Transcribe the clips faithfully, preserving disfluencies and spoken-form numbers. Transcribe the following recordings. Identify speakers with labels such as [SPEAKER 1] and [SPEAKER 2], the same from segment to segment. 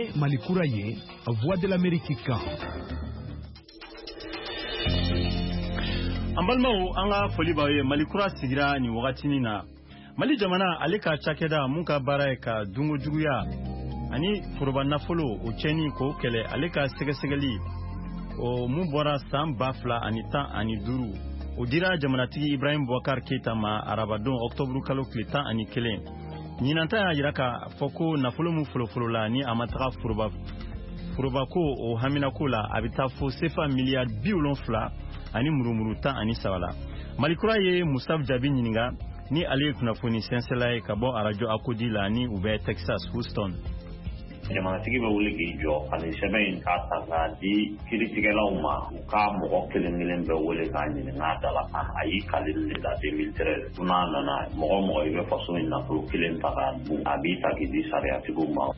[SPEAKER 1] ye Malikura ye Voix de l'Amérique kan.
[SPEAKER 2] Ambalmao anga foli bawe Malikura sigira ni wakatini na Mali jamana aleka chakeda muka bara ka dungo juguya ani furuba nafolo ucheni ko kele aleka segesegeli o mubora sam bafla anita ani duru o dira jamana tigi Ibrahim Boubacar Keita ma arabadon octobre kalo klita ani kele ninanta yiraka foko nafolo mu folo folo la ni amatra furuba furuba ko o hamina ko la abita fo sefa milliard biolon fla ani murumuruta ani sawala Malikura ye Mustapha Jabi nyininga ni ale kunafoni senselaye kabo arajo akodi la ni ube Texas Houston
[SPEAKER 3] jamana tigi ba wuli ki jo ani sebe in ka tanga di kritikela uma ka mo kelen ngelen be wole ka ni na dala kan ayi kalin le da deux mille treize tuna nana mo mo ibe faso in na pro kelen taga abi ta ki di sare atiguma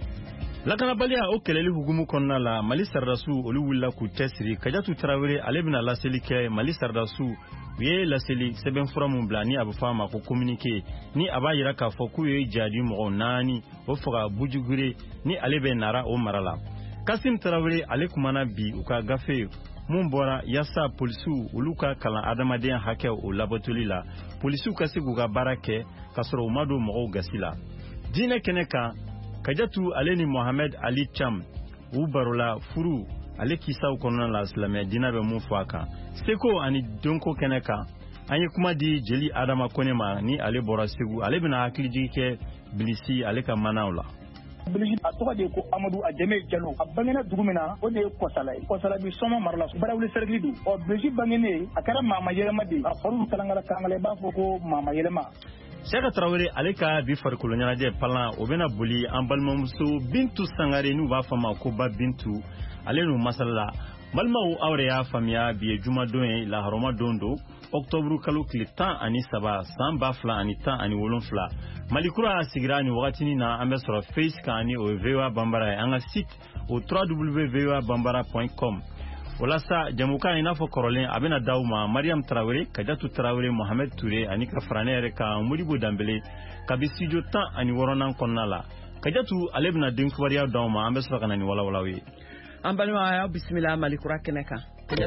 [SPEAKER 2] la kana balia o keleli hugumu konna la Mali sardasu olu willa ku tesri kajatu Traoré alebna la selike Mali sardasu ye la seli seben fura mun blani abu fama ko communiquer ni aba yira ka foku ye jadi mo nani o foga bujugure ni alebe nara o marala Kasim Traoré ale kumana bi uka gafe mun bora yasa polisu uluka kala adamaden hake o labatuli la polisu kasi guga barake kasoro mado mo gasila dine keneka Kajatu aleni Mohamed Ali Cham ubarola furu ale kisa ukonna la islamé dina be mun faka seko ani donko keneka anye kuma di jeli adama konema ni ale bora segu ale bina hakili jike bilisi ale ka manawla
[SPEAKER 4] Bilisi a tɔgɔ de ko Amadou Adjeme Diallo a bangena dugu min na o de ye Kɔsala ye Kɔsala bi sɔmɔ marala barawuli cercle do o Bilisi bangene a kɛra maama yɛlɛma de a faru kalangala kalangala b'a fɔ ko maama yɛlɛma
[SPEAKER 2] Seka Traoré ale ka bi farikolo ɲanajɛ palan o bena boli an balimamuso Bintu Sangare n'u b'a fama ko ba Bintu ale n'u masala balimaw aw y'a faamuya bi ye jumadon ye laharoma don do octobre kalo tile tan ani saba san ba fila ani tan ani wolonfila Malikura sigira ni wagatini na an bɛ sɔrɔ face kan ani o ye V O A Bambara ye an ka site o w w w point v o a bambara point com walasa jamukan ina fɔ kɔrɔlen a bɛna daw ma Mariam Traoré Kajatu Traoré Mohamed Touré ani ka farane yɛrɛ ka Modibo Dambele kabi studio tan ani wɔɔrɔnan kɔnɔna la Kajatu ale bɛna den kubariya d'aw ma an bɛ sɔrɔ ka na ni walawalaw ye
[SPEAKER 5] an balima bisimila Malikura kɛnɛ kan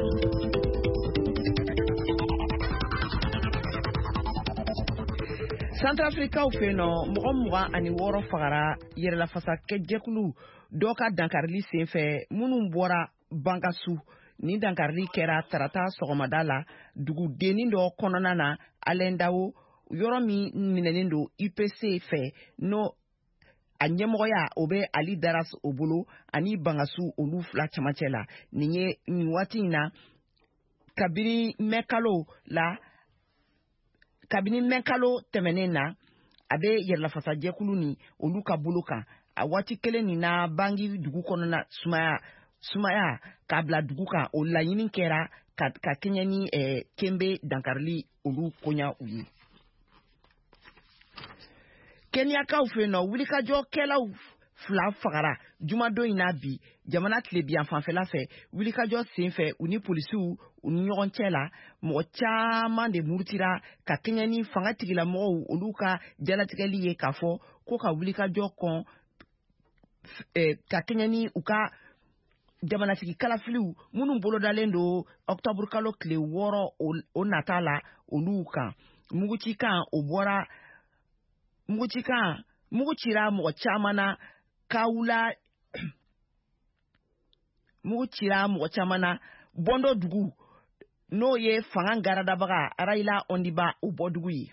[SPEAKER 5] Centrafricaw fɛ nɔ mɔgɔ mugan ani wɔɔrɔ fagara yɛrɛlafasa kɛ jɛkulu dɔ ka dankarili senfɛ minnu bɔra Bangasu ni dankarili kɛra tarata sɔgɔmada la dugudennin dɔ kɔnɔna na Alɛndawo yɔrɔ min minɛnen don I P C fɛ n'o a ɲɛmɔgɔya o bɛ Ali Daras o bolo ani Bangasu olu fila cɛmancɛ la nin ye nin waati in na kabini mɛkalo la kabini mɛkalo tɛmɛnen na a bɛ yɛrɛlafasa jɛkulu ni olu ka bolo kan a waati kelen nin na Bangi dugu kɔnɔna sumaya sumaya k'a bila dugu kan o laɲini kɛra ka ka kɛɲɛ ni eh, Kembe dankarili olu koɲa u ye Kenyakaw fɛ yen nɔ wulikajɔkɛlaw fila fagara jumadon in na bi jamana tilebiyan fanfɛla fɛ wulikajɔ senfɛ u ni polisiw u ni ɲɔgɔn cɛ la mɔgɔ caman de murutira ka kɛɲɛ ni fanga tigilamɔgɔw olu ka jalatigɛli ye k'a fɔ ko ka wulikajɔ kɔn eh, ka kɛɲɛ ni u ka jamanatigi kalafiliw minnu bolodalen don octobre kalo tile wɔɔrɔ o nata la olu kan mugucikan o bɔra mugucikan mugu cira mɔgɔ caman na kawula mugu cira mɔgɔ caman na bɔndɔ dugu n'o ye fanga garadabaga Arayila Ondiba o bɔdugu ye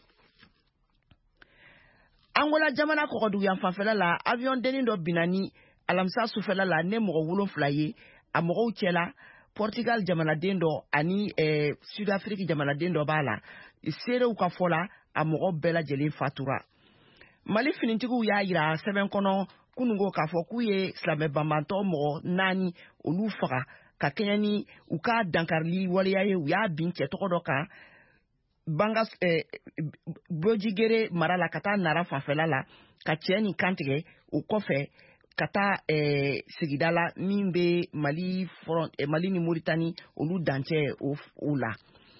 [SPEAKER 5] Angola jamana kɔgɔdugu yan fanfɛla la avion dennin dɔ binna ni alamisa sufɛla la ne mɔgɔ wolonfila ye a mɔgɔw cɛla Portugal jamanaden dɔ ani eh, Sud Afrique jamanaden dɔ b'a la seerew ka fɔ la a mɔgɔ bɛɛ lajɛlen fatura Mali finitigiw y'a yira sɛbɛn kɔnɔ kunungo k'a fɔ k'u ye silamɛ banbantɔ mɔgɔ naani olu faga ka kɛɲɛ ni u ka dankarili waleya ye u y'a bin cɛ tɔgɔ dɔ kan Bangas eh, Bojigere mara la ka taa Nara fanfɛla la ka cɛ ni kantigɛ o kɔfɛ ka taa eh, sigida la min bɛ Mali front eh, Mali ni Mauritanie olu dancɛ o, o la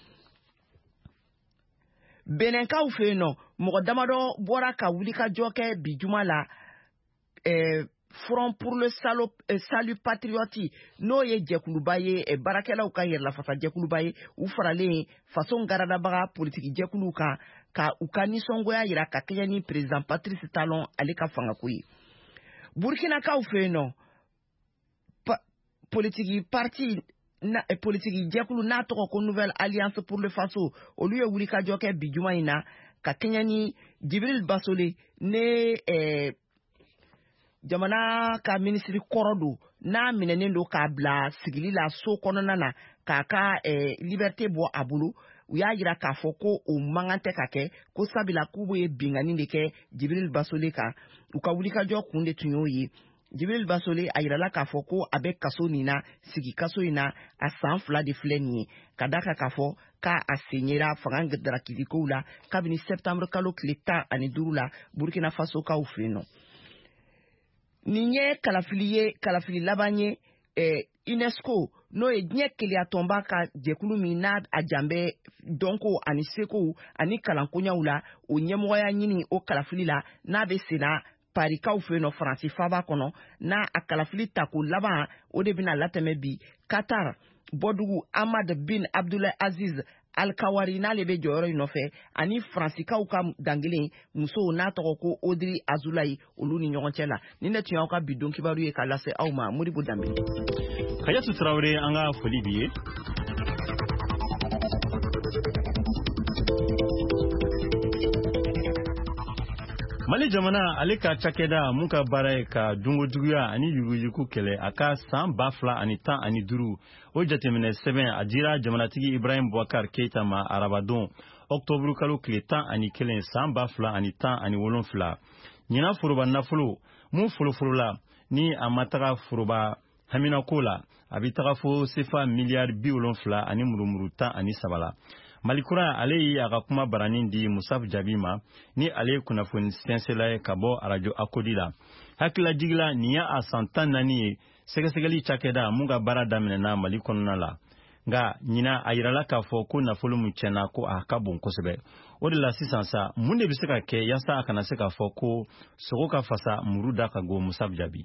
[SPEAKER 5] Benenkaw fɛ yen nɔ mɔgɔ damadɔ bɔra ka wulikajɔ kɛ bi juma la eh, Front pour le Salut, euh, Salut Patriote n'o ye jɛkuluba ye eh, barakɛlaw ka yɛrɛlafasa jɛkuluba ye u faralen faso garadabaga politiki jɛkuluw kan ka u ka nisɔngoya yira ka kɛɲɛ ni président Patrice Talon ale ka fangako ye. Burkinakaw fɛ yen nɔ pa, politiki parti na eh, politiki jɛkulu n'a tɔgɔ ko Nouvelle Alliance pour le Faso olu ye wulikajɔ kɛ bi juma in na ka kɛɲɛ ni Jibril Basole ne eh, jamana ka ministri kɔrɔ don n'a minɛnen don k'a bila sigili la so kɔnɔna na k'a ka eh, liberté bɔ a bolo u y'a yira k'a fɔ ko o mankan tɛ ka kɛ ko sabula k'u ye bingani de kɛ Jibril Basole kan u ka wulikajɔ kun de tun y'o ye. Jibril Basole a yirala k'a fɔ ko a bɛ kaso nin na sigi kaso in na a san fila de filɛ nin ye ka da kan k'a fɔ k'a a senyera fanga darakilikow la kabini septembre kalo tile tan ani duuru la Burkina Faso kaw fɛ yen nɔ. Nin ye kalafili ye kalafili laban ye eh, UNESCO n'o ye diɲɛ keleyatɔnba ka jɛkulu min n'a a janbɛ dɔnko ani sekow ani kalankoɲaw la o ɲɛmɔgɔya ɲini o kalafili la n'a bɛ senna parikaw fɛ yen nɔ Faransi faba kɔnɔ n'a a kalafili tako laban o de bɛna latɛmɛ bi Qatar bɔdugu Ahmad bin Abdulaye Aziz Al-Kawari n'ale bɛ jɔyɔrɔ in nɔfɛ ani Faransikaw ka dangelen musow n'a tɔgɔ ko Audrey Azoulay olu ni ɲɔgɔn cɛ la. Ni ne tun y'aw ka bidon kibaru ye k'a lase aw ma Modibo Danbe.
[SPEAKER 2] Kajatu Traoré an ka foli b'i ye. Mali jamana ale ka cakɛda mun ka baara ye ka dunkojuguya ani yuguyugu kɛlɛ a ka san ba fila ani tan ani duuru o jateminɛ sɛbɛn a dira jamanatigi Ibrahim Boubacar Keita ma arabadon octobre kalo tile tan ani kelen san ba fila ani tan ani wolonfila. Ɲina foroba nafolo mun folofolola ni a ma taga foroba haminako la a bɛ taga fo sefa miliyari bi wolonfila ani murumuru tan ani saba la. Malikura ale yi a ka kuma baranin di Musaf Jabi ma ni ale kunnafoni sɛnsɛla ye ka bɔ arajo Akodi la. Hakila jigila nin y'a a san tan naani ye sɛgɛsɛgɛli cakɛda mun ka baara daminɛna Mali kɔnɔna la. Nga ɲina a yirala k'a fɔ ko nafolo mun cɛnna ko a ka bon kosɛbɛ. O de la sisan sa mun de bɛ se ka kɛ yasa a kana se k'a fɔ ko sogo ka fasa muru da ka go Musaf Jabi.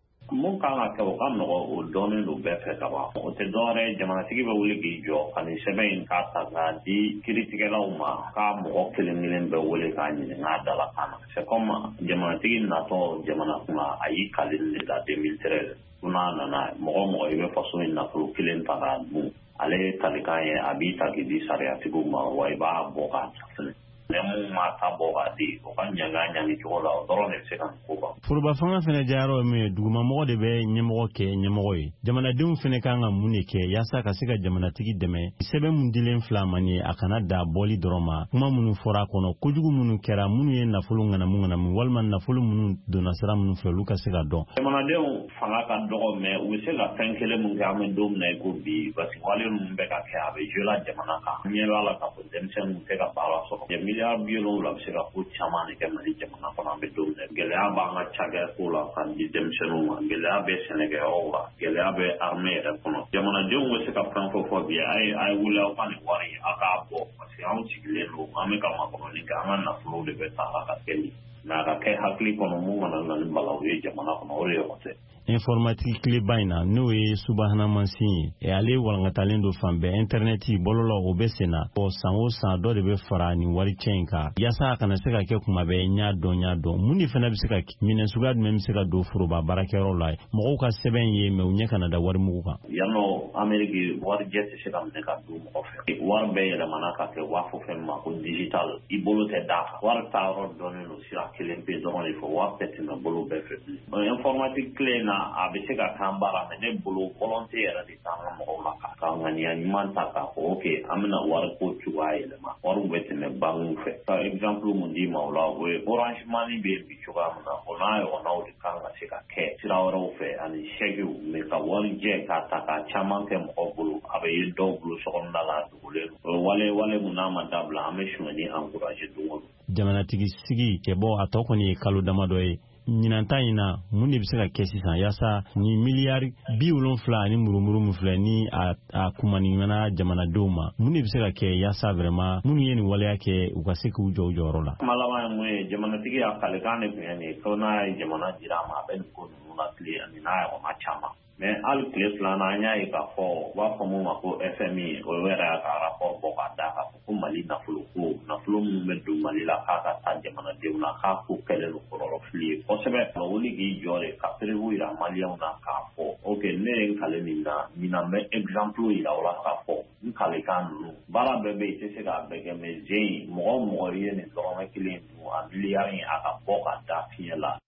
[SPEAKER 3] Mun kan ka kɛ o ka nɔgɔ o dɔɔnin don bɛɛ fɛ ka ban o tɛ dɔwɛrɛ jamanatigi bɛ wuli k'i jɔ ka nin sɛbɛn in k'a ta k'a di kiiritigɛlaw ma k'a mɔgɔ kelen kelen bɛɛ wele k'a ɲininka dala kan na c'est comme jamanatigi natɔ jamana kunna a y'i kali de la deux mille treize n'a nana mɔgɔ mɔgɔ i bɛ faso in nafolo kelen ta k'a dun ale talikan ye a b'i ta k'i di sariyatigiw ma wa i b'a bɔ k'a ta fɛnɛ. Mun ma ta bɔ k'a di o ka ɲaga ɲangi cogo la o dɔrɔn de bɛ se ka nin ko ban.
[SPEAKER 2] Foroba fanga fɛnɛ diyarɔ min ye dugumamɔgɔ de bɛ ɲɛmɔgɔ kɛ ɲɛmɔgɔ ye. Jamanadenw fɛnɛ kan ka mun de kɛ yaasa ka se ka jamanatigi dɛmɛ. Sɛbɛn mun dilen fila man ye a kana da bɔli dɔrɔn ma. Kuma minnu fɔra a kɔnɔ kojugu minnu kɛra minnu ye nafolo ŋanamu ŋanamu walima nafolo minnu donna sira minnu fɛ olu ka se ka dɔn.
[SPEAKER 3] Jamanadenw fanga ka dɔgɔ mɛ u bɛ se ka fɛn kelen mun kɛ an bɛ don min na i ko bi parce que wale ninnu bɛ ka kɛ a bɛ jeu la jamana kan. Ɲɛ b'a la k'a fɔ denmisɛnninw tɛ ka baara sɔrɔ. Miliyari bi wolonwula bɛ se ka ko caman de kɛ Mali jamana kɔnɔ an bɛ don min na gɛlɛya b'an ka cakɛko la k'a di denmisɛnninw ma gɛlɛya bɛ sɛnɛkɛyɔrɔw la gɛlɛya bɛ armée yɛrɛ kɔnɔ jamanadenw bɛ se ka fɛn fɔ fɔ bi a ye a ye wuli aw ka nin wari a k'a bɔ parce que anw sigilen don an bɛ ka makɔnɔni kɛ an ka nafolo de bɛ ta a ka kɛ nin mɛ a ka kɛ hakili kɔnɔ mun kana na ni balawu ye jamana kɔnɔ o de ye o tɛ.
[SPEAKER 2] Informatique tileba in na n'o ye subahana mansin ye ale walankatalen don fan bɛɛ interneti bɔlɔlɔ o bɛ sen na o san o san dɔ de bɛ fara nin wari cɛn in kan yaasa a kana se ka kɛ kuma bɛɛ ɲa dɔn ɲa dɔn mun de fana bɛ se ka minɛ suguya jumɛn bɛ se ka don foroba baarakɛyɔrɔ la mɔgɔw ka sɛbɛn ye mɛ u ɲɛ kana da wari mugu kan.
[SPEAKER 3] Yannɔ Amérique warijɛ tɛ se ka minɛ ka don mɔgɔ fɛ wari bɛɛ yɛlɛmana ka kɛ waa fɔ fɛn ma ko digital i bolo tɛ d'a kan wari taa yɔrɔ dɔnnen don sira kelen pe dɔrɔn de fɔ wari tɛ tɛmɛ bolo bɛɛ fɛ informatique clé na a bɛ se ka kan baara mɛ ne bolo volonté yɛrɛ de t'an ka mɔgɔw la ka ŋaniya ɲuman ta k'a fɔ ok an bɛna wari ko cogoya yɛlɛma wariw bɛ tɛmɛ bankiw fɛ ka exemple mun d'i ma o la o ye Orange Money bɛ yen bi cogoya min na o n'a ɲɔgɔnnaw de kan ka se ka kɛ sira wɛrɛw fɛ ani chèquew mɛ ka warijɛ k'a ta k'a caman kɛ mɔgɔw bolo a bɛ ye dɔw bolo sokɔnɔna la dogolen don wale wale mun n'a ma dabila an bɛ sonyɛni encourager don o don.
[SPEAKER 2] Jamanatigi sigi kɛ bɔ a tɔ kɔni ye kalo damadɔ ye ɲinanta in na mun de bɛ se ka kɛ sisan yaasa ni miliyari bi wolonfila ni murumuru min filɛ ni a a kumaniɲana jamanadenw ma mun de bɛ se ka kɛ yaasa vraiment minnu ye nin waleya kɛ u ka se k'u jɔ u jɔyɔrɔ la.
[SPEAKER 3] kuma laban ye mun ye jamanatigi y'a kalekan de bonya nin fo n'a ye jamana jira a ma a bɛ nin ko ninnu latile ani n'a ɲɔgɔnna caman mais hali tile filanan an y'a ye k'a fɔ u b'a fɔ mun ma ko F M I o yɛrɛ y'a ka rapport bɔ k'a da k'a fɔ ko Mali nafolo ko nafolo minnu bɛ don Mali la k'a ka taa jamanadenw na k'a ko kɛlen don kɔlɔlɔ fili ye kosɛbɛ ka wuli k'i jɔ de ka prévu yira maliyɛnw na k'a fɔ ok ne ye n kale nin na nin na n bɛ exemple yira o la k'a fɔ n kalekan ninnu baara bɛɛ bɛ yen i tɛ se k'a bɛɛ kɛ mais jɛn mɔgɔ o mɔgɔ ye nin dɔrɔmɛ kelen dun a miliyari a ka bɔ ka da fiɲɛ la.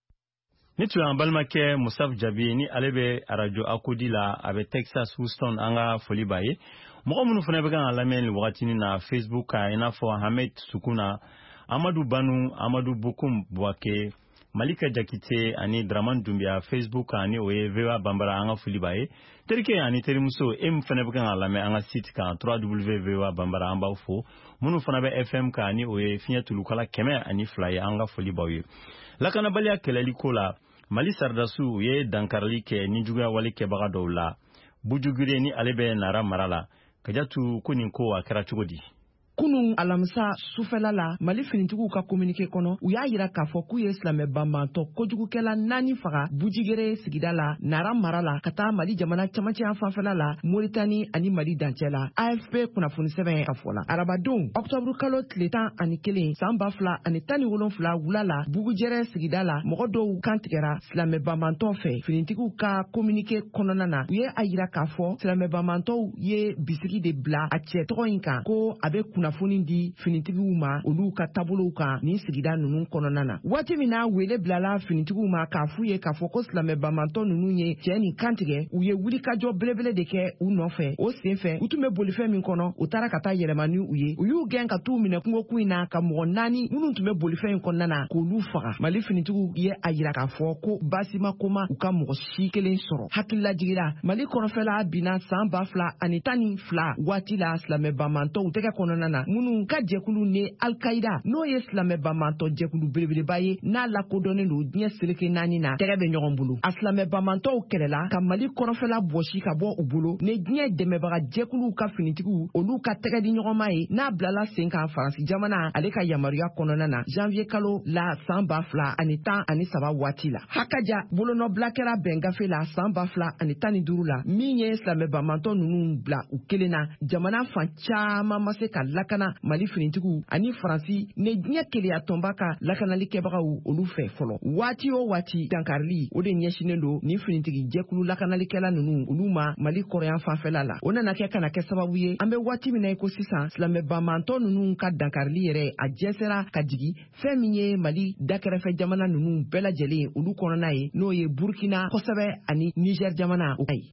[SPEAKER 2] Ni tun y'an balimakɛ Musaf Jabi ni ale bɛ arajo Akodi la a bɛ Texas Houston an ka foli b'a ye mɔgɔ minnu fana bɛ kan ka lamɛn nin wagatinin na Facebook kan i n'a fɔ Hamed Sukuna Amadu Banu Amadu Bukum Buake Malika Jakite ani Draman Dumbia Facebook kan ni o ye V O A Bambara an ka foli b'a ye terikɛ ani terimuso e min fana bɛ kan ka lamɛn an ka site kan w w w point v o a bambara an b'aw fo minnu fana bɛ F M kan ni o ye fiɲɛ tulukala kɛmɛ ani fila ye an ka foli b'aw ye lakanabaliya kɛlɛli ko la Mali Sardasou u ye dankarili kɛ ni juguya wale kɛbaga dɔw la Bujugire ni ale bɛ Nara mara la Kajatu ko nin ko a kɛra cogo di
[SPEAKER 5] kunun alamisa sufɛla la Mali finitigiw ka communiqué kɔnɔ u y'a yira k'a fɔ k'u ye silamɛ banbantɔ kojugukɛla naani faga Bujigere sigida la Nara mara la ka taa Mali jamana camancɛ yan fanfɛla la Moritani ani Mali dancɛ la A F P kunnafoni sɛbɛn ka fɔ la arabadenw octobre kalo tile tan ani kelen san ba fila ani tan ni wolonfila wula la Bugujɛrɛ sigida la mɔgɔ dɔw kantigɛra silamɛ banbantɔ fɛ finitigiw ka communiqué kɔnɔna na u ye a yira k'a fɔ silamɛ banbantɔw ye bisigi de bila a cɛ tɔgɔ in kan ko a bɛ kunnafoni di finitigiw ma olu ka taabolow kan ni sigida ninnu kɔnɔna na waati min na wele bilala finitigiw ma k'a f'u ye k'a fɔ ko silamɛ banbantɔ ninnu ye cɛ nin kantigɛ u ye wulikajɔ belebele de kɛ u nɔfɛ o senfɛ u tun bɛ bolifɛn min kɔnɔ u taara ka taa yɛlɛma ni u ye u y'u gɛn ka t'u minɛ kungoku in na ka mɔgɔ naani minnu tun bɛ bolifɛn in kɔnɔna na k'olu faga Mali finitigiw ye a yira k'a fɔ ko basima koma u ka mɔgɔ si kelen sɔrɔ hakililajigira Mali kɔnɔfɛla binna san ba fila ani tan ni fila waati la silamɛ banbantɔw tɛgɛ kɔnɔna na minnu ka jɛkulu ni Al-Qaïda n'o ye silamɛ banbantɔ jɛkulu belebeleba ye n'a lakodɔnnen don diɲɛ seleke naani na tɛgɛ bɛ ɲɔgɔn bolo a silamɛ banbantɔw kɛlɛla ka Mali kɔnɔfɛla bɔsi ka bɔ u bolo ni diɲɛ dɛmɛbaga jɛkuluw ka finitigiw olu ka tɛgɛ di ɲɔgɔnma ye n'a bilala sen kan Faransi jamana ale ka yamaruya kɔnɔna na janvier kalo la san ba fila ani tan ani saba waati la hakaja bolonɔbila kɛra bɛn gafe la san ba fila ani tan ni duuru la min ye silamɛ banbantɔ ninnu bila u kelen na jamana fan caman ma se ka lakana Mali finitigiw ani Faransi ni diɲɛ keleya tɔnba ka lakanali kɛbagaw olu fɛ fɔlɔ waati o waati dankarili o de ɲɛsinen don ni finitigi jɛkulu lakanalikɛla ninnu olu ma Mali kɔrɔyan fanfɛla la o nana kɛ kana kɛ sababu ye an bɛ waati min na i ko sisan silamɛ banbantɔ ninnu ka dankarili yɛrɛ a jɛsɛra ka jigi fɛn min ye Mali dakɛrɛfɛ jamana ninnu bɛɛ lajɛlen olu kɔnɔna ye n'o ye Burkina kosɛbɛ ani Niger jamana o ayi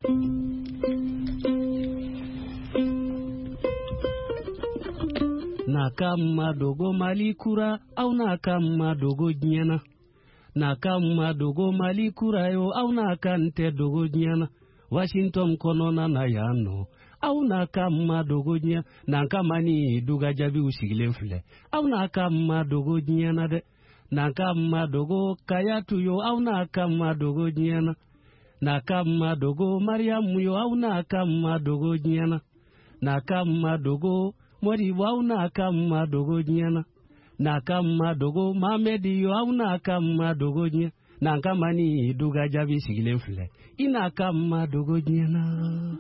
[SPEAKER 6] Nakama dogo Mali kura au nakama dogo nyana Nakama dogo Mali kura yo au nakante dogo nyana Washington konona na yano au nakama dogo nyana Nakama ni duga jabi usigilen file au nakama dogo nyana de Nakama dogo kayatu yo au nakama dogo nyana Nakama dogo Mariamu yo au nakama dogo nyana Nakama dogo Mori wau na kama dogo nyana na kama dogo Mamedi yo au na kama dogo nyana na kama ni duga jabi sigilen file ina kama dogo nyana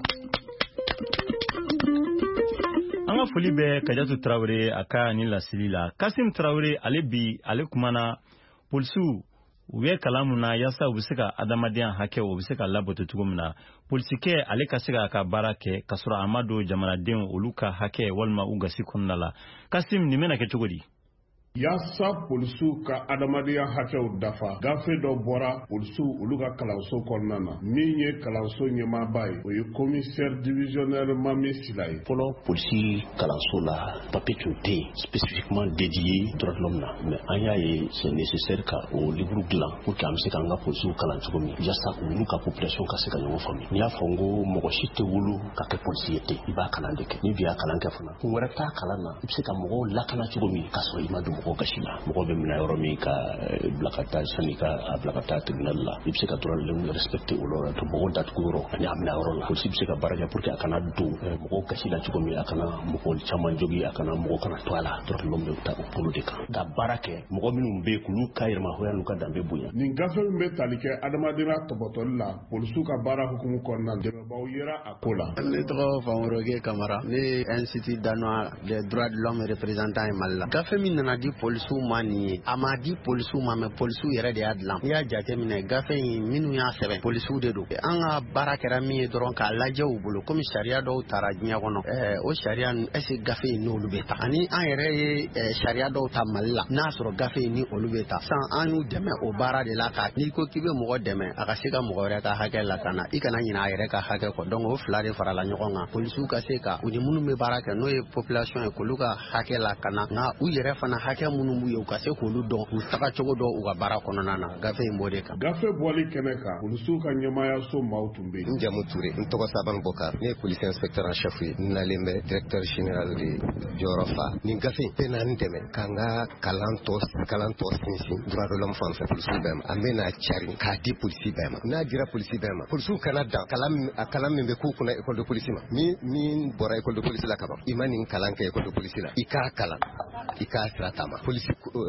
[SPEAKER 2] Anga foli bɛ Kajatu Traoré aka ni lasili la Kasim Traoré ale bi ale kumana polisiw u ye kalan mun na yaasa u bɛ se ka adamadenya hakɛ u bɛ se ka labato cogo min na polisikɛ ale ka se k'a ka baara kɛ ka sɔrɔ a ma don jamanadenw olu ka hakɛ walima u gasi kɔnɔna la Kasim nin bɛna kɛ cogo di
[SPEAKER 7] Yaasa polisiw ka adamadenya hakɛw dafa gafe dɔ bɔra polisiw olu ka kalanso kɔnɔna na min ye kalanso ɲɛmaaba ye o ye commissaire divisionnaire Mami Sila ye
[SPEAKER 8] fɔlɔ polisi kalanso la papier tun tɛ yen spécifiquement dédié droit de l'homme na mais an y'a ye c'est nécessaire ka o livre dilan pour que an bɛ se k'an ka polisiw kalan cogo min yaasa olu ka population ka se ka ɲɔgɔn faamu n'i y'a fɔ n ko mɔgɔ si tɛ wolo ka kɛ polisi ye ten i b'a kalan de kɛ ni bi y'a kalan kɛ fana kun wɛrɛ t'a kalan na i bɛ se ka mɔgɔw lakana cogo min k'a sɔrɔ i ma don mɔgɔ gasi la mɔgɔ bɛ mina yɔrɔ min ka bila ka taa sani ka a bila ka taa tribunal la i bɛ se ka dɔrɔn respecter o la to mɔgɔ datugu yɔrɔ ani a mina yɔrɔ la polisi bɛ se ka baara kɛ pour que a kana don mɔgɔ gasi la cogo min a kana mɔgɔ caman jogi a kana mɔgɔ kana to a la dɔrɔn bɛ taa o bolo de kan ka baara kɛ mɔgɔ minnu bɛ yen k'olu ka yɛrɛma hɔya n'u ka danbe bonya
[SPEAKER 7] nin gafe min bɛ tali kɛ adamadenya tɔbɔtɔli la polisiw ka baara hukumu kɔnɔna dɛmɛbaaw yera a ko la.
[SPEAKER 9] Ne tɔgɔ Famoroge Kamara, ne ye Institut danois des droits de l'homme représentant ye Mali la. Gafe min nana di polisiw ma nin ye a ma di polisiw ma mais polisiw yɛrɛ de y'a dilan. N'i y'a jateminɛ gafe in minnu y'a sɛbɛn polisiw de don. An ka baara kɛra min ye dɔrɔn k'a lajɛ u bolo komi sariya dɔw tara diɲɛ kɔnɔ ɛɛ o sariya est ce que gafe in n'olu bɛ ta ani an yɛrɛ ye sariya dɔw ta Mali la n'a sɔrɔ gafe in ni olu bɛ ta san an y'u dɛmɛ o baara de la ka n'i ko k'i bɛ mɔgɔ dɛmɛ a ka se ka mɔgɔ wɛrɛ ka hakɛ lakana i kana ɲinɛ a yɛrɛ ka hakɛ kɔ donc o fila de farala ɲɔgɔn kan polisiw ka se ka u ni minnu bɛ baara kɛ n'o ye population ye k'olu ka hakɛ lakana nka u yɛrɛ fana hakɛ minnu b'u ye u ka se k'olu dɔn k'u taga cogo dɔn u ka baara kɔnɔna na gafe in b'o de kan.
[SPEAKER 7] gafe bɔli kɛnɛ kan polisiw ka ɲɛmaayaso maaw tun bɛ yen.
[SPEAKER 10] n jamu Ture n tɔgɔ Saban Bokar ne ye police inspecteur en chef ye n nalen bɛ directeur général de jɔyɔrɔ fa nin gafe in bɛ na n dɛmɛ k'an ka kalan tɔ kalan tɔ sinsin droit de l'homme fan fɛ polisiw bɛɛ ma an bɛ na cari k'a di polisi bɛɛ ma n'a dira polisi bɛɛ ma polisiw kana dan a kalan min bɛ k'u kunna école de police ma min min bɔra école de police la kaban i ma nin kalan kɛ école de police la i k'a kalan i k'a sira taama polisi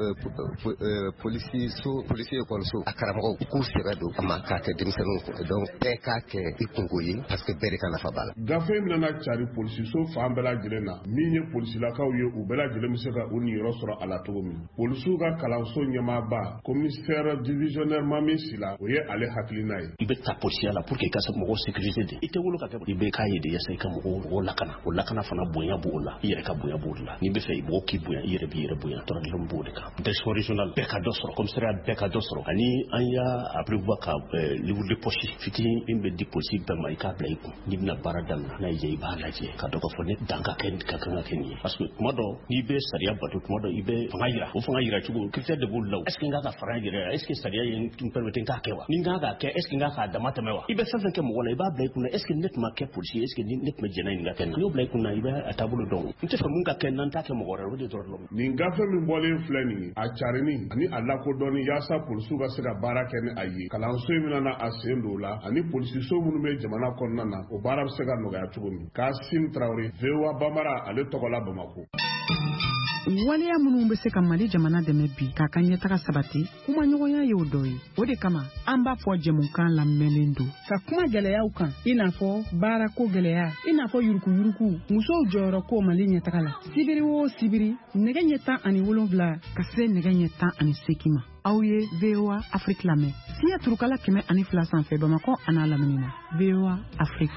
[SPEAKER 10] polisi so polisi école so a karamɔgɔw k'u sɛbɛ don a ma k'a kɛ denmisɛnninw kun donc bɛɛ k'a kɛ i kungo ye parce que bɛɛ de ka nafa b'a la.
[SPEAKER 7] gafe min nana cari polisi so fan bɛɛ lajɛlen na min ye polisilakaw ye u bɛɛ lajɛlen bɛ se ka u niyɔrɔ sɔrɔ a la cogo min polisiw ka kalanso ɲɛmaaba commissaire divisionnaire Mami Sila o ye ale hakilina ye.
[SPEAKER 8] i bɛ ta polisiya la pour que i ka se mɔgɔw sécuriser de i tɛ wolo ka kɛ i bɛ k'a ye de yasa i ka mɔgɔw mɔgɔw lakana o lakana fana bonya b'o la i yɛrɛ ka bonya b'o la n'i bɛ fɛ mɔgɔw k'i bonya i yɛrɛ b'i yɛrɛ bonya dɔrɔn b'o de kan direction régionale bɛɛ ka dɔ sɔrɔ commissariat bɛɛ ka dɔ sɔrɔ ani an y'a prévoir ka livre de poche fitinin min bɛ di polisi bɛɛ ma i k'a bila i kun n'i bɛna baara daminɛ n'a ye i b'a lajɛ ka dɔ ka fɔ ne dan ka kɛ ka kan ka kɛ nin ye parce que tuma dɔ n'i bɛ sariya bato tuma dɔ i bɛ fanga yira o fanga yira cogo critère de b'olu la est ce que n ka ka fara yɛrɛ est ce que sariya ye n permettre n k'a kɛ wa ni n ka k'a kɛ est ce que n ka k'a dama tɛmɛ wa i bɛ fɛn fɛn kɛ mɔgɔ la i b'a bila i kunna est ce que ne tun ma kɛ polisi est ce que ne tun bɛ jɛnɛ nin ka kɛ n'i y'o bila i kunna i bɛ a taabolo dɔn n tɛ fɛ mun ka kɛ n'an t'a kɛ mɔgɔ wɛrɛ o de dɔrɔn la.
[SPEAKER 7] nin gafe min bɔlen filɛ nin ye a carini ani a lakodɔnni yaasa polisiw ka se ka baara kɛ ni a ye kalanso in bɛna a sen don o la ani polisiso minnu bɛ jamana kɔnɔna na o baara bɛ se ka nɔgɔya cogo min Kasim Traoré V O A Bambara ale tɔgɔ la Bamako.
[SPEAKER 11] waleya minnu bɛ se ka Mali jamana dɛmɛ bi k'a ka ɲɛtaga sabati kuma ɲɔgɔnya ye o dɔ ye o de kama an b'a fɔ jɛmukan lamɛnlen don ka kuma gɛlɛyaw kan i n'a fɔ baarako gɛlɛya i n'a fɔ yuruguyurugu musow jɔyɔrɔ ko Mali ɲɛtaga la sibiri o sibiri nɛgɛ ɲɛ tan ani wolonwula ka se nɛgɛ ɲɛ tan ani seegin ma aw ye V O A Afrique lamɛn siya turukala kɛmɛ ani fila sanfɛ Bamakɔ a n'a lamini na V O A Afrique.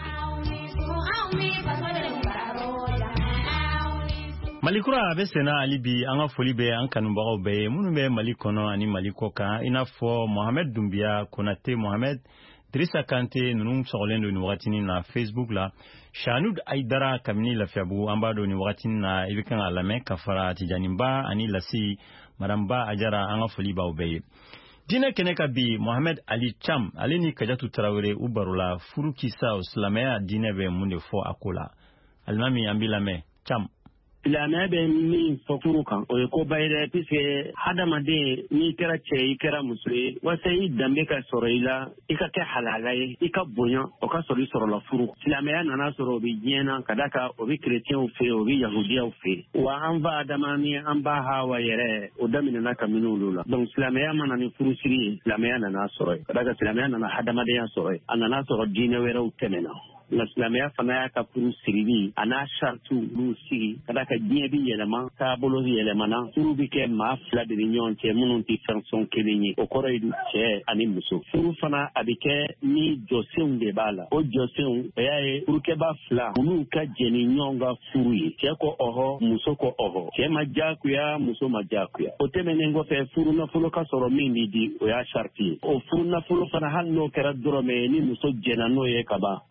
[SPEAKER 2] Mali kura a bɛ senna hali bi an ka foli bɛ an kanubagaw bɛɛ ye minnu bɛ Mali kɔnɔ ani Mali kɔ kan i n'a fɔ Mohamed Doumbia Konate Mohamed Drissa Kante ninnu sɔgɔlen don nin wagatinin na Facebook la Shanud Aidara kabini Lafiyabugu an b'a dɔn nin wagatinin na i bɛ kan ka lamɛn ka fara Tijaninba ani Lasi Madamba Ajara an ka foli b'aw bɛɛ ye. Diinɛ kɛnɛ ka bi Mohamed Ali Cham ale ni Kajatu Tarawele u baro la furu kisa silamɛya diinɛ bɛ mun de fɔ a ko la alimami an b'i lamɛn Cham.
[SPEAKER 12] Silamɛya bɛ min fɔ furu kan o ye koba ye dɛ puisque hadamaden n'i kɛra cɛ i kɛra muso ye walasa i danbe ka sɔrɔ i la i ka kɛ halala ye i ka bonya o ka sɔrɔ i sɔrɔla furu silamɛya nana sɔrɔ o bɛ diɲɛ na ka da kan o bɛ kerecɛnw fɛ o bɛ yahudiyaw fɛ wa an fa adama ni an ba hawa yɛrɛ o daminɛna kabini olu la donc silamɛya mana ni furusiri ye silamɛya nana sɔrɔ ye ka da kan silamɛya nana hadamadenya sɔrɔ ye a nana sɔrɔ diinɛ wɛrɛw tɛmɛna nka silamɛya fana y'a ka furu sirili a n'a saritiw n'u sigi ka da kan diɲɛ bi yɛlɛma taabolo yɛlɛmana furu bi kɛ maa fila de ni ɲɔgɔn cɛ minnu tɛ fɛn sɔn kelen ye o kɔrɔ ye cɛ ani muso furu fana a bɛ kɛ ni jɔsenw de b'a la o jɔsenw o y'a ye furukɛba fila olu ka jɛ ni ɲɔgɔn ka furu ye cɛ ko ɔhɔ muso ko ɔhɔ cɛ ma diyagoya muso ma diyagoya o tɛmɛnen kɔfɛ furu nafolo ka sɔrɔ min bɛ di o y'a sariti ye o furu nafolo fana hali n'o kɛra dɔrɔmɛ ni muso jɛnna n'o ye ka ban o kumana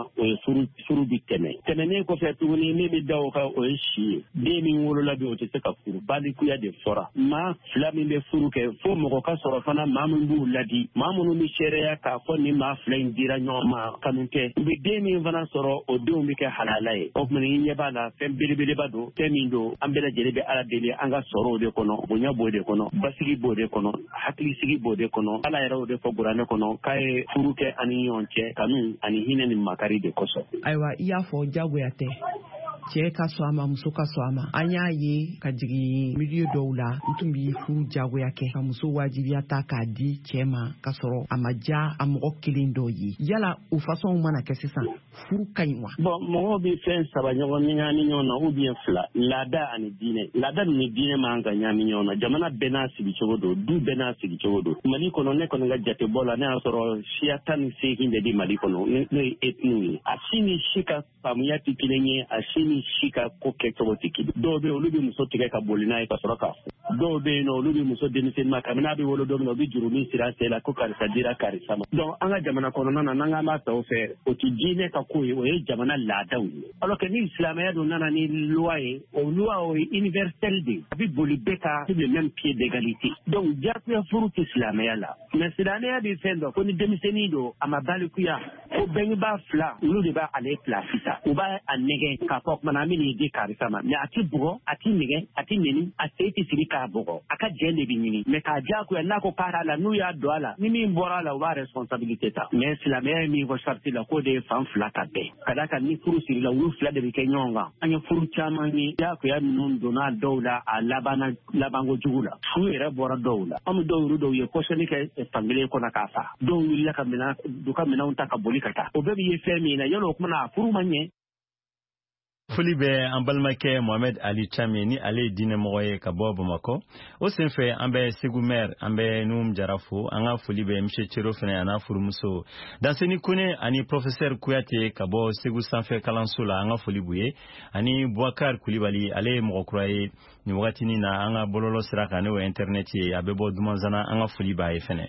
[SPEAKER 12] o ye furu furu bi tɛmɛ tɛmɛnen kɔfɛ tuguni min bɛ da o kan o ye si ye den min wolola bi o tɛ se ka furu balikuya de fɔra maa fila min bɛ furu kɛ fo mɔgɔ ka sɔrɔ fana maa min b'u ladi maa minnu bɛ seereya k'a fɔ ni maa fila in dira ɲɔgɔn ma kanu tɛ u bɛ den min fana sɔrɔ o denw bɛ kɛ halala ye o tuma i ɲɛ b'a la fɛn belebeleba don fɛn min don an bɛɛ lajɛlen bɛ ala deli an ka sɔrɔ o de kɔnɔ bonya b'o de kɔnɔ basigi b'o de kɔnɔ hakilisigi b'o de kɔnɔ ala yɛrɛ o de fɔ buranɛ kɔnɔ k'a ye furu kɛ ani ɲɔgɔn cɛ kanu ani hinɛ ni makari de kosɔn
[SPEAKER 5] ayiwa i y'a fɔ jagoya tɛ cɛ ka sɔn a ma muso ka sɔn a ma an y'a ye ka jigin milieu dɔw la n tun b'i furu jagoya kɛ ka muso wajibiya ta k'a di cɛ ma ka sɔrɔ a ma ja a mɔgɔ kelen dɔw ye yala o fasɔnw mana kɛ sisan furu ka ɲi wa
[SPEAKER 12] bon mɔgɔw bɛ fɛn saba ɲɔgɔn ɲagami ɲɔgɔn na ou bien fila laada ani diinɛ laada ni diinɛ man ka ɲagami ɲɔgɔn na jamana bɛɛ n'a sigi cogo don du bɛɛ n'a sigi cogo don mali kɔnɔ ne kɔni ka jatebɔ la ne y'a sɔrɔ siya tan ni seegin de di mali kɔnɔ n'o ye ethniw ye a si ni si ka faamuya tɛ kelen ye a si ni si ka ko kɛcogo tɛ kelen dɔw bɛ yen olu bɛ muso tigɛ ka boli n'a ye ka sɔrɔ k'a fɔ dɔw bɛ yen nɔ olu bɛ muso denmisɛnnin ma kabini n'a bɛ wolo don min na u bɛ jurunin sira sen la ko karisa dira karisa ma donc an ka jamana kɔnɔna na n'an k'an b'a ta o fɛ o tɛ diinɛ ka ko ye o ye jamana laadaw ye alors que ni silamɛya dun nana ni loi ye o loi o ye universel de a bɛ boli bɛɛ ka sur le même pied d'égalité donc diyagoya furu tɛ silamɛya la mais silamɛya bɛ fɛn dɔ ko ni denmisɛnnin don a ma balikuya ko bɛngebaa fila olu de b'a ale pilasi ta u b'a a nɛgɛ k'a fɔ kumana an bɛ nin di karisa ma mais a tɛ bugɔ a tɛ nɛgɛ a tɛ nɛni a sen tɛ sigi k'a bugɔ a ka jɛn de bɛ ɲini mais k'a diyagoya n'a ko k'a la n'u y'a don a la ni min bɔra a la u b'a responsabilité ta mais silamɛya ye min fɔ sariti la k'o de ye fan fila ka bɛn ka d'a kan ni furu sirila olu fila de bɛ kɛ ɲɔgɔn kan an ye furu caman ye diyagoya ninnu donna dɔw la a labanna labanko jugu la furu yɛrɛ bɔra dɔw la an bɛ dɔw yɛrɛ dɔw ye kɔsɔnni kɛ fankelen kɔnɔ k'a fa dɔw wulila ka minɛn du ka minɛnw ta ka boli ka taa o bɛɛ bɛ ye fɛn min na yala o kumana a furu ma ɲɛ.
[SPEAKER 2] Foli bɛ an balimakɛ Mohamed Ali Chami ni ale ye diinɛmɔgɔ ye ka bɔ Bamakɔ o senfɛ an bɛ Segu maire an bɛ Num Jara fo an ka foli bɛ Monsieur Cero fana a n'a furumuso Danseni Kone ani Professeur Kuyate ka bɔ Segu sanfɛ kalanso la an ka foli b'u ye ani Bouakar Kulibali ale ye mɔgɔ kura ye nin wagatinin na an ka bɔlɔlɔ sira kan n'o ye internet ye a bɛ bɔ Dumanzana an ka foli b'a ye fɛnɛ.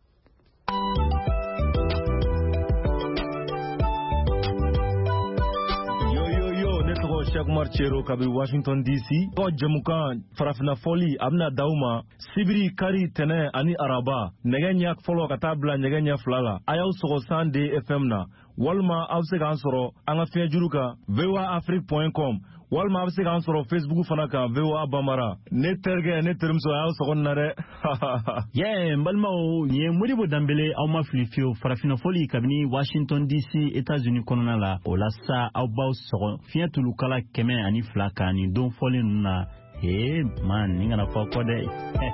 [SPEAKER 13] Cheikh Marchero kabi Washington D C ko jamukan farafina foli abna dauma sibiri kari tene ani araba negenya folo kata bla negenya flala ayaw sogo sande F M na walma awse kan soro anga fejuruka v o a afrique point com walma awse kan soro Facebook fana ka V O A Bambara ne terge ne termso ayaw sogo nare
[SPEAKER 2] ye mbalma o ye modibo dambele aw ma filifio farafina foli kabini Washington D C États-Unis konona la o la sa aw baw sogo fiatulu kala kɛmɛ ani fila ka ni don fɔlen ninnu na he man ni kana fɔ kɔ dɛ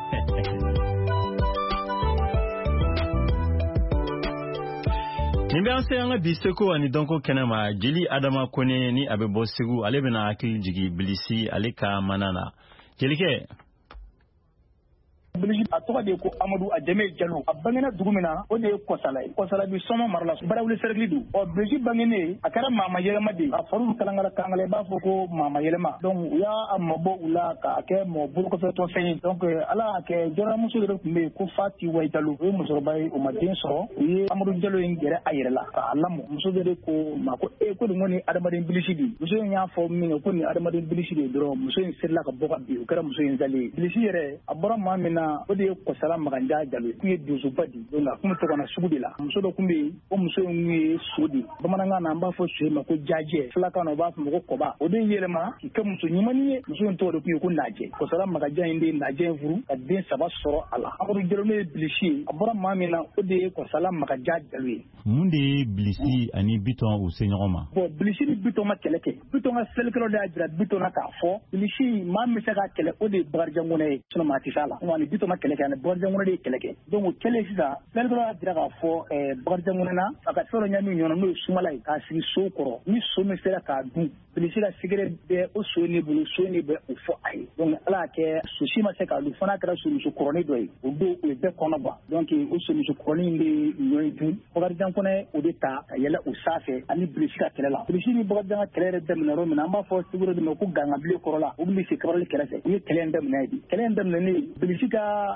[SPEAKER 2] nin bɛ an se an ka bi seko ani dɔnko kɛnɛ ma jeli Adama Kone ni a bɛ bɔ Segu ale bɛna hakili jigi Bilisi ale ka mana na jelikɛ
[SPEAKER 4] Bilisi a tɔgɔ de ye ko Amadu Ademe Jalo a bangena dugu min na o de ye Kɔsala ye Kɔsala bi Sɔmɔ mara la Barawuli cercle don ɔ Bilisi bangenen a kɛra maama yɛlɛma de a faru kalangala kangala i b'a fɔ ko maama yɛlɛma donc u y'a mabɔ u la k'a kɛ mɔgɔ bolokɔfɛtɔ fɛn ye donc ala y'a kɛ jɔnmuso yɛrɛ tun bɛ yen ko Fati Wayitalo o ye musokɔrɔba ye o ma den sɔrɔ u ye Amadu Jalo in gɛrɛ a yɛrɛ la k'a lamɔ muso de ko ma ko e ko nin ko nin adamaden Bilisi de muso in y'a fɔ min ko nin adamaden Bilisi de dɔrɔn muso in serila ka bɔ ka bin o kɛra muso in zali ye Bilisi yɛrɛ a bɔra maa min na o de ye Kɔsala Maganja Jalo kun ye donsoba di donc a kun bɛ to kana sugu de la muso dɔ kun bɛ yen o muso in kun ye so di bamanankan na an b'a fɔ so ma ko jajɛ filakan na u b'a fɔ ko kɔba o de yɛlɛma k'i kɛ muso ɲumanin ye muso in tɔgɔ de kun ye ko Najɛ Kɔsala Maganja in de ye Najɛ in furu ka den saba sɔrɔ a la Amadu Jalo ne ye Bilisi ye a bɔra maa min na o de ye Kɔsala Maganja Jalo ye
[SPEAKER 2] mun de ye Bilisi ani Bitɔn u se ɲɔgɔn ma
[SPEAKER 4] bon Bilisi ni Bitɔn ma kɛlɛ kɛ Bitɔn ka sɛlikɛlaw de y'a jira Bitɔn na k'a fɔ Bilisi maa min bɛ se ka kɛlɛ o de ye Bakarijan Kɔnɛ ye sinon maa tɛ se a la ni Bitɔn ma kɛlɛ kɛ ani Bakarijan Kɔnɛ de ye kɛlɛ kɛ donc o kɛlen sisan sɛlikɛlaw y'a jira k'a fɔ Bakarijan Kɔnɛ na a ka fɛn dɔ ɲami ɲɔgɔn n'o ye Sumala ye k'a sigi so kɔrɔ ni so min sera k'a dun Bilisi ka sigɛrɛ bɛ o so ne bolo so ne bɛ o fɔ a ye donc ala y'a kɛ so si ma se k'a dun fana kɛra somuso kɔrɔnin dɔ ye o don o ye bɛɛ kɔnɔ bɔ donc o somuso kɔrɔnin bɛ ɲɔ in dun Bakarijan Kɔnɛ o de ta ka yɛlɛ o sanfɛ ani Bilisi ka kɛlɛ la Bilisi ni Bakarijan ka kɛlɛ yɛrɛ daminɛ yɔrɔ min na an b'a fɔ Segu de ma ko Gangabile kɔrɔ la o Bilisi kɛrɛfɛ u ye kɛlɛ in daminɛ de kɛlɛ in daminɛnen Bilisi ka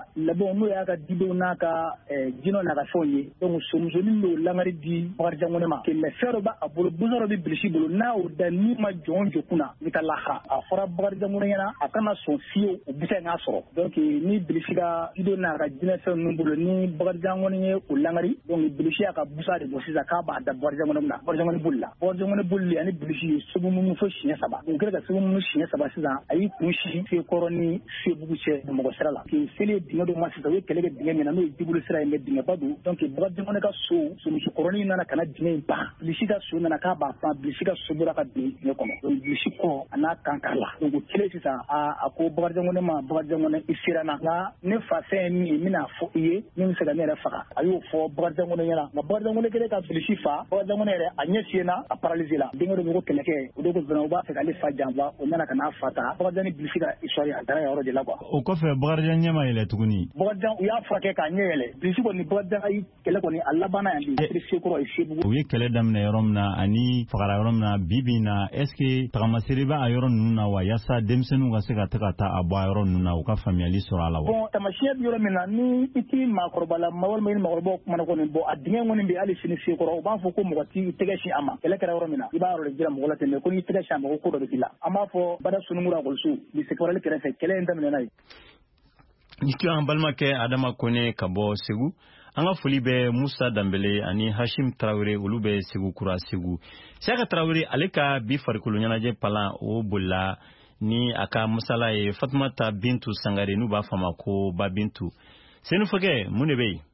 [SPEAKER 4] labon n'o y'a ka didenw n'a ka jinɛw n'a ka fɛnw ye donc somusonin n'o langari di Bakarijan Kɔnɛ ma mais fɛn dɔ b'a bolo busan dɔ bɛ Bilisi bolo n'a y'o da ni ma jɔn jɔ kunna i ka lahara a fɔra Bakarijan Kɔnɛ ɲɛna a kana sɔn fiyewu o bisa in k'a sɔrɔ donc ni Bilisi ka didenw n'a ka jinɛ fɛn ninnu bolo ni Bakarijan Kɔnɛ ye o langari donc Bilisi y'a ka busa de bɔ sisan k'a b'a da Bakarijan Kɔnɛ na Bakarijan Kɔnɛ boli la Bakarijan Kɔnɛ boli ani Bilisi ye segu munnu fo siɲɛ saba donc kɛra ka segu munnu siɲɛ saba sisan a y'i kun si Sekɔrɔ ni Sebugu cɛ Bamakɔ sira la k'i seli dingɛ dɔ ma sisan u ye kɛlɛ kɛ dingɛ min na n'o ye Dibolo sira ye mais dingɛba don donc Bakarijan Kɔnɛ ka so somusokɔrɔnin nana ka na dingɛ in ban Bilisi ka so nana k'a b'a pan Bilisi ka so bɔra ka bin dingɛ kɔnɔ donc Bilisi kɔ a n'a kan kari la donc o kɛlen sisan a a ko Bakarijan Kɔnɛ ma Bakarijan Kɔnɛ i sera na nka ne fa fɛn ye min ye n bɛna fɔ i ye min bɛ se ka ne yɛrɛ faga a y'o fɔ Bakarijan Kɔnɛ ɲɛna nka Bakarijan Kɔnɛ kɛlen ka Bilisi fa Bakarijan Kɔnɛ yɛrɛ a ɲɛ fiyɛna a paralysé la denkɛ dɔ bɛ ko kɛlɛkɛ o de ko fana u b'a fɛ k'ale fa janfa o nana ka n'a fa ta Bakarijan ni Bilisi ka histoire a taara yɔrɔ de la quoi.
[SPEAKER 2] O kɔfɛ Bakarijan ɲɛ ma yɛlɛ tuguni.
[SPEAKER 4] Bakarijan u y'a furakɛ k'a ɲɛ yɛlɛ Bilisi kɔni Bakarijan ka kɛlɛ kɔni a labanna yan de Sekɔrɔ ye Sebugu.
[SPEAKER 2] U ye kɛlɛ daminɛ yɔrɔ min na ani fagara yɔrɔ min na bi bi in na est-ce que tagamasere bɛ a yɔrɔ ninnu na wa yaasa denmisɛnninw ka se ka taga taa a bɔ a yɔrɔ ninnu na u ka faamuyali sɔrɔ a la wa.
[SPEAKER 4] Bon tamasiyɛn bɛ yɔrɔ min na ni i t'i maakɔrɔba la maa walima i ni maakɔrɔbaw kumana kɔni bon a dingɛ kɔni bɛ hali sini Sekɔrɔ u b'a fɔ ko mɔgɔ t'i tɛgɛ sin a ma kɛlɛ kɛra yɔrɔ min na i b'a yɔrɔ de jira mɔgɔ la ten mais ko n'i tɛgɛ sin a ma ko ko dɔ bɛ k'i la an b'a fɔ Bada Sunuguru Akɔliso bi Sekɔrɔli kɛrɛfɛ kɛlɛ in daminɛna yen.
[SPEAKER 2] Ni kyo an balimakɛ Adama Kone ka bɔ Segu an ka foli bɛ Musa Dambele ani Hashim Traore olu bɛ Segu kura Segu Seka Traore ale ka bi farikolo ɲɛnajɛ palan o bolila ni a ka masala ye Fatumata Bintu Sangare n'u b'a fɔ a ma ko Ba Bintu Senu Fakɛ mun de bɛ yen.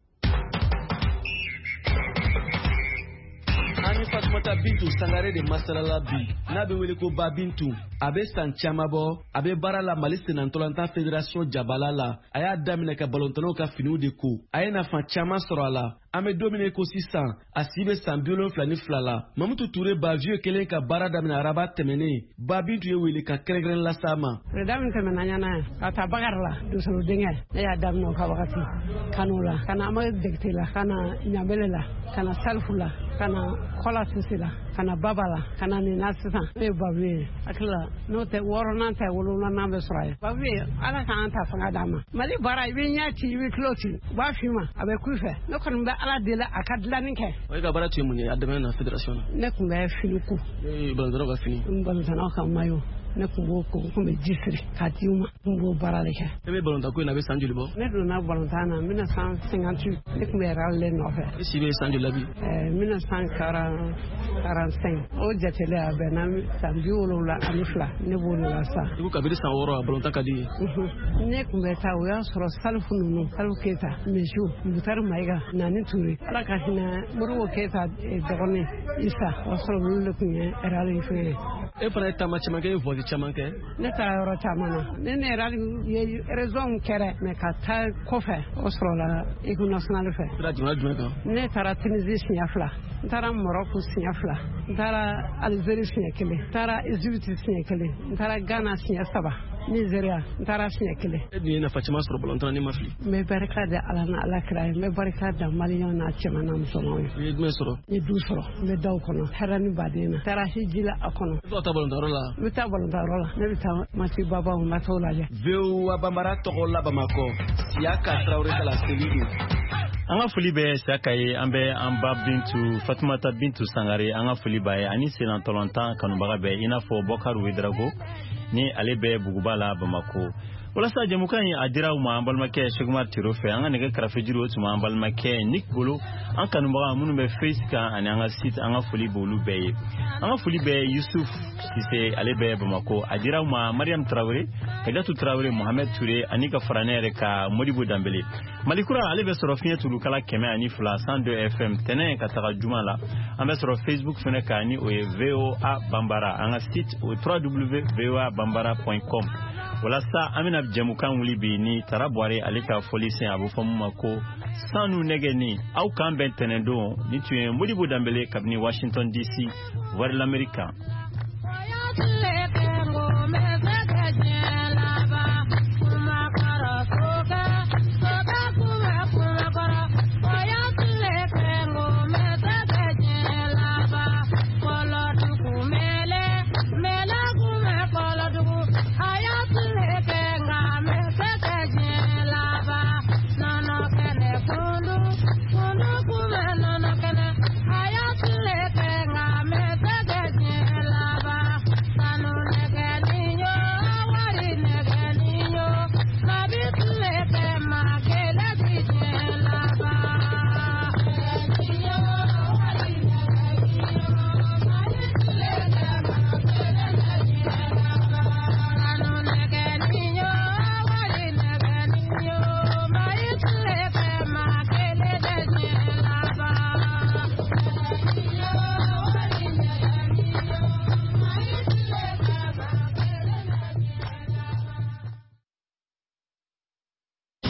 [SPEAKER 14] Ani Fatumata Bintu Sangare de masalala bi n'a bɛ wele ko Ba Bintu a bɛ san caman bɔ a bɛ baara la Mali Senatolantan Fédération Jabala la a y'a daminɛ ka balontannaw ka finiw de ko a ye nafa caman sɔrɔ a la an bɛ don min ko sisan a si bɛ san bi wolonwula ni fila la Mamutu Ture Ba vieux kelen ka baara daminɛ araba tɛmɛnen Ba Bintu ye wele ka kɛrɛnkɛrɛn lasa ma.
[SPEAKER 15] Reda min tɛmɛna ɲana ka taa Bakari la dosolo denkɛ ne y'a daminɛ o ka wagati Kano la ka na Amadu Degete la ka na Ɲambele la ka na Salifu la ka na Kɔla Sise la ka na Baba la ka na nin na sisan ne ye Babu ye hakili la n'o tɛ wɔɔrɔnan tɛ wolonwulanan bɛ sɔrɔ a ye Babu ye Ala k'an ta fanga d'a ma Mali baara i bɛ ɲɛ ci i bɛ kilo ci u b'a f'i ma a bɛ ku i fɛ ne kɔni bɛ Ala deli a ka dilanni kɛ.
[SPEAKER 14] O ye ka baara tun ye mun ye a dɛmɛ na fédération na.
[SPEAKER 15] Ne tun bɛ fini ko.
[SPEAKER 14] Ee balontannaw ka fini.
[SPEAKER 15] Balontannaw ka maillot ne tun b'o ko n tun bɛ ji siri k'a di u ma n tun b'o baara de kɛ.
[SPEAKER 14] E bɛ balontan ko in na a bɛ san joli bɔ.
[SPEAKER 15] Ne donna balontan na mille neuf cent cinquante-huit ne tun bɛ rale nɔfɛ.
[SPEAKER 14] E si bɛ san joli la bi.
[SPEAKER 15] ɛɛ mille neuf cent quarante-cinq o jatele a bɛnna san bi wolonwula ani fila ne b'o de la sa.
[SPEAKER 14] I ko kabini san wɔɔrɔ a balontan ka di ye.
[SPEAKER 15] ne tun bɛ taa o y'a sɔrɔ Salifu ninnu Salifu Keyita Mesiu Butari Mayiga Nani Ture Ala ka hinɛ Modibo Keyita dɔgɔnin Isa o y'a sɔrɔ olu de tun ye rale fɛn ye.
[SPEAKER 14] E fana ye taama caman kɛ e ye voyage caman kɛ.
[SPEAKER 15] Ne taara yɔrɔ caman na ne ne rale ye raison kɛra mais ka taa kɔfɛ o sɔrɔla équipe nationale fɛ.
[SPEAKER 14] I taara jamana jumɛn kan.
[SPEAKER 15] Ne taara Tunisie siɲɛ fila n taara Maroc siɲɛ fila n taara Algérie siɲɛ kelen n taara Égypte siɲɛ kelen n taara Ghana siɲɛ saba Nigeria n taara siɲɛ kelen.
[SPEAKER 14] E dun ye nafa caman sɔrɔ balontan ni ma fili.
[SPEAKER 15] n bɛ barika da Ala na Ala kira ye n bɛ barika da maliyɛnw n'a cɛman n'a musomanw ye.
[SPEAKER 14] I ye jumɛn sɔrɔ.
[SPEAKER 15] n ye du sɔrɔ n bɛ da o kɔnɔ hɛrɛ ni baden na n taara hiji la a kɔnɔ.
[SPEAKER 14] I bɛ taa balontan yɔrɔ la.
[SPEAKER 15] n bɛ taa balontan yɔrɔ la ne bɛ taa mati babaw n bɛ t'o lajɛ.
[SPEAKER 14] V O A Banbara tɔgɔ la Bamakɔ Siyaka Traore ka la seli don.
[SPEAKER 2] An ka foli bɛ Siyaka ye an bɛ an ba Bintu Fatumata Bintu Sangare an ka foli b'a ye ani Senatolantan kanubaga bɛɛ i n'a fɔ Bɔkari Wedrago ni ale bɛ Buguba la Bamako. Walasa jamukan in a dira u ma an balimakɛ Sɛkumari Tero fɛ an ka nɛgɛ karafe juru o tuma an balimakɛ Nick Bolo an kanubaga minnu bɛ Face kan ani an ka site an ka foli b'olu bɛɛ ye. An ka foli bɛ Yusuf Sise ale bɛ Bamako a dira u ma Mariam Traore Kajatu Traore Mohamed Ture ani ka fara ne yɛrɛ ka Modibo Dambele. Malikura ale bɛ sɔrɔ fiɲɛ turu kala kɛmɛ ani fila cent deux F M tɛnɛ ka taga juma la an bɛ sɔrɔ Facebook fɛnɛ kan ni o ye V O A Banbara an ka site o w w w point v o a banbara point com. Walasa an bɛna jamukan wuli bi ni Tara Buhari ale ka foli sen a bɛ fɔ mun ma ko sanu nɛgɛni aw kan bɛn tɛnɛn don ni tun ye Modibo Dambele kabini Washington D C voix de l'Amérique.